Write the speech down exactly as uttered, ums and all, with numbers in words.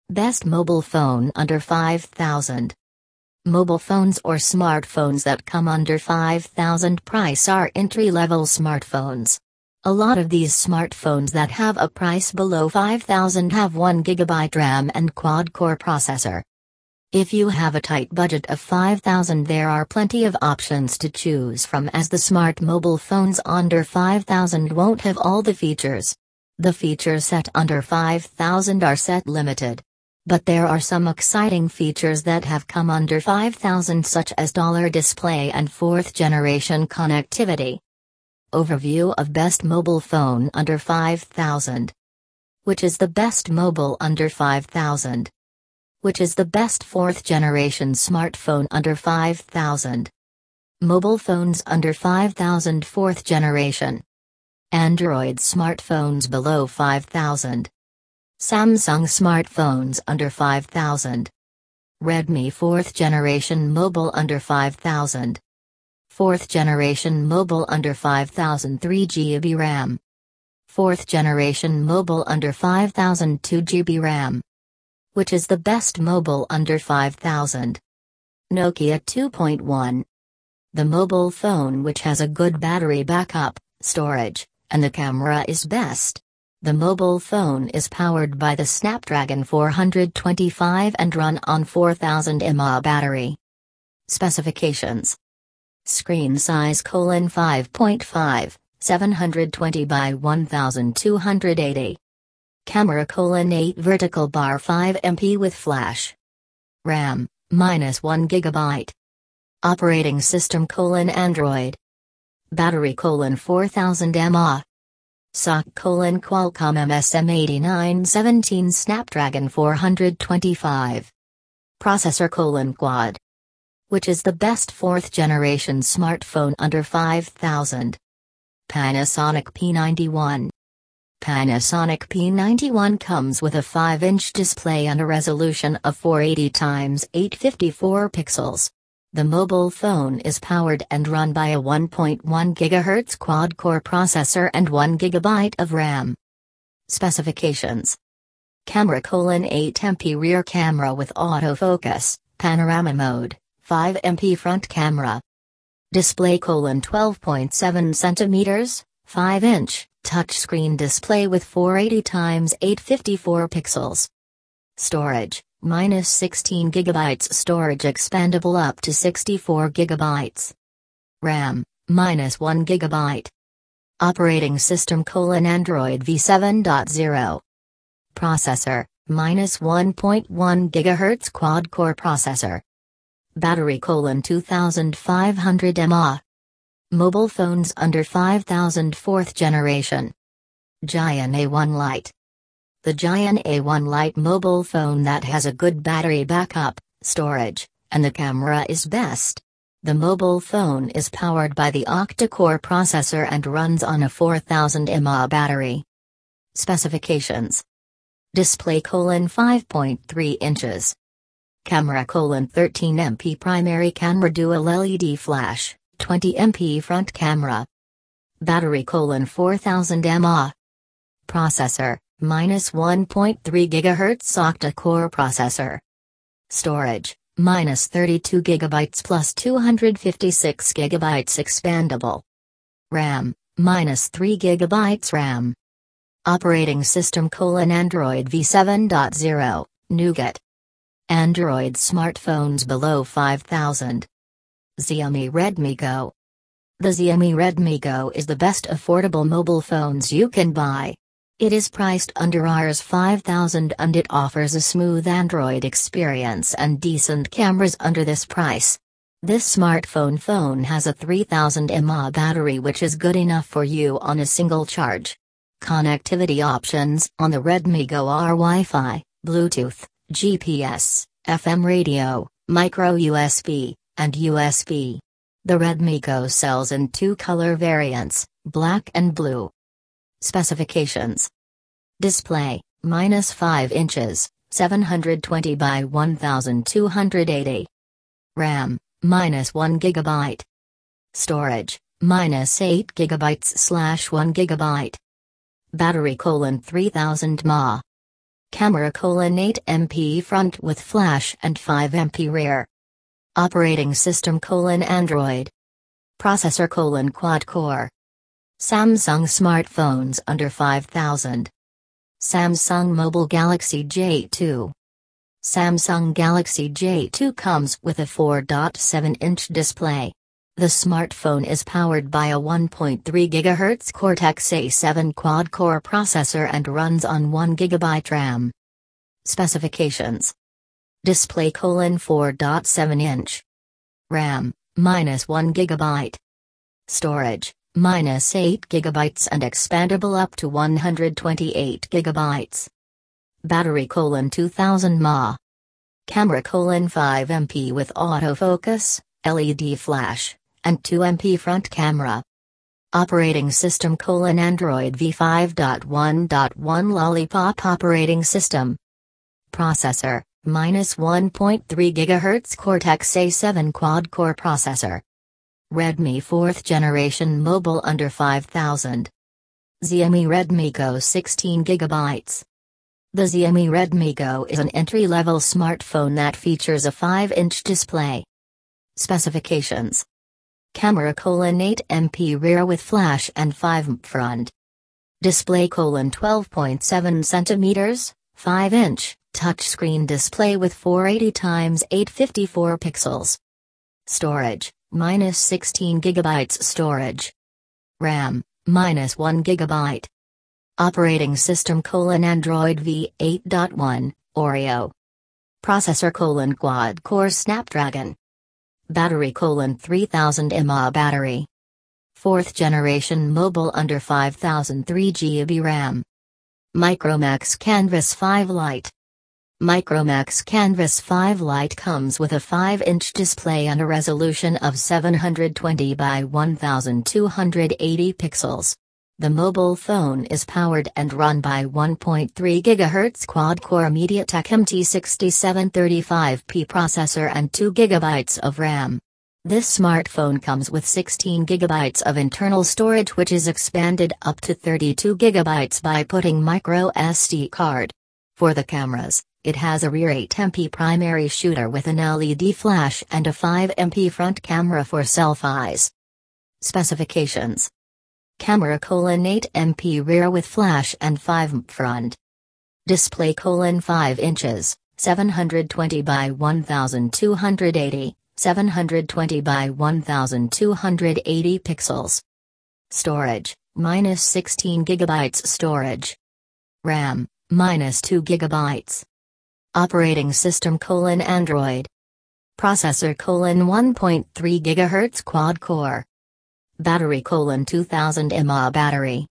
Best mobile phone under five thousand. Mobile phones or smartphones that come under five thousand price are entry-level smartphones. A lot of these smartphones that have a price below five thousand have one gigabyte RAM and quad-core processor. If you have a tight budget of five thousand, there are plenty of options to choose from, as the smart mobile phones under five thousand won't have all the features. The feature set under five thousand are set limited. But there are some exciting features that have come under five thousand, such as dollar display and fourth generation connectivity. Overview of best mobile phone under five thousand. Which is the best mobile under five thousand? Which is the best fourth generation smartphone under five thousand? Mobile phones under five thousand fourth generation. Android smartphones below five thousand. Samsung smartphones under five thousand. Redmi fourth generation mobile under five thousand. fourth generation mobile under five thousand, three gigabytes RAM. fourth generation mobile under five thousand, two gigabytes RAM. Which is the best mobile under five thousand? Nokia two point one. The mobile phone which has a good battery backup, storage, and the camera is best. The mobile phone is powered by the Snapdragon four twenty-five and run on four thousand milliamp hour battery. Specifications. Screen size colon five point five, seven twenty by twelve eighty. Camera colon eight vertical bar five megapixels with flash. RAM, minus one gigabyte. Operating system colon Android. Battery colon four thousand milliamp hour. S O C colon Qualcomm M S M eighty-nine seventeen Snapdragon four twenty-five. Processor colon Quad. Which is the best fourth generation smartphone under five thousand? Panasonic P ninety-one. Panasonic P ninety-one comes with a five inch display and a resolution of four eighty by eight fifty-four pixels. The mobile phone is powered and run by a one point one gigahertz quad-core processor and one gigabyte of RAM. Specifications. Camera colon eight megapixel rear camera with autofocus, panorama mode, five megapixel front camera. Display colon twelve point seven centimeters, five inch, touchscreen display with four eighty by eight fifty-four pixels. Storage, minus sixteen gigabytes storage expandable up to sixty-four gigabytes. RAM, minus one gigabyte. Operating system colon Android V seven point zero. Processor, minus one point one gigahertz quad-core processor. Battery colon two thousand five hundred milliamp hour. Mobile phones under five thousand fourth generation. Giant A one Lite. The Giant A one Lite mobile phone that has a good battery backup, storage, and the camera is best. The mobile phone is powered by the octa-core processor and runs on a four thousand milliamp hour battery. Specifications. Display colon five point three inches. Camera colon thirteen megapixel primary camera dual L E D flash, twenty megapixel front camera. Battery colon four thousand milliamp hour. Processor, minus one point three gigahertz octa-core processor. Storage, minus thirty-two gigabytes plus two hundred fifty-six gigabytes expandable. RAM, minus three gigabytes RAM. Operating system colon Android V seven point zero, Nougat. Android smartphones below five thousand. Xiaomi Redmi Go. The Xiaomi Redmi Go is the best affordable mobile phones you can buy. It is priced under Rs five thousand and it offers a smooth Android experience and decent cameras under this price. This smartphone phone has a three thousand milliamp hour battery, which is good enough for you on a single charge. Connectivity options on the Redmi Go are Wi-Fi, Bluetooth, G P S, F M radio, micro U S B, and U S B. The Redmi Go sells in two color variants, black and blue. Specifications. Display, minus five inches, seven twenty by twelve eighty. RAM, minus one gigabyte. Storage, minus eight gigabytes slash one gigabyte. Battery colon three thousand milliamp hour. Camera colon eight megapixel front with flash and five megapixel rear. Operating system colon Android. Processor colon quad core. Samsung smartphones under five thousand. Samsung Mobile Galaxy J two. Samsung Galaxy J two comes with a four point seven inch display. The smartphone is powered by a one point three gigahertz Cortex A seven quad-core processor and runs on one gigabyte RAM. Specifications. Display colon four point seven inch. RAM, minus one gigabyte. Storage, minus eight gigabytes and expandable up to one hundred twenty-eight gigabytes. Battery colon two thousand milliamp hours. Camera colon five megapixel with autofocus, L E D flash, and two megapixel front camera. Operating system colon Android v five point one point one Lollipop operating system. Processor, minus one point three gigahertz Cortex A seven quad-core processor. Redmi fourth generation mobile under five thousand. Xiaomi Redmi Go sixteen gigabytes. The Xiaomi Redmi Go is an entry-level smartphone that features a five inch display. Specifications. Camera colon eight megapixel rear with flash and five megapixel front. Display colon twelve point seven centimeters, five inch, touchscreen display with four eighty by eight fifty-four pixels. Storage, minus sixteen gigabytes storage. RAM, minus one gigabyte. Operating system colon Android v eight point one, Oreo. Processor colon quad-core Snapdragon. Battery colon three thousand milliamp hour battery. Fourth generation mobile under five thousand three gigabytes RAM. Micromax Canvas five Lite. Micromax Canvas five Lite comes with a five inch display and a resolution of seven hundred twenty by twelve eighty pixels. The mobile phone is powered and run by one point three gigahertz quad-core MediaTek M T sixty-seven thirty-five P processor and two gigabytes of RAM. This smartphone comes with sixteen gigabytes of internal storage, which is expanded up to thirty-two gigabytes by putting micro S D card. For the cameras, it has a rear eight megapixel primary shooter with an L E D flash and a five megapixel front camera for selfies. Specifications. Camera colon eight megapixel rear with flash and five megapixel front. Display colon five inches, seven hundred twenty by twelve eighty, seven hundred twenty by twelve eighty pixels. Storage, minus sixteen gigabytes storage. RAM, minus two gigabytes. Operating system colon Android. Processor colon one point three gigahertz quad-core. Battery colon two thousand milliamp hour battery.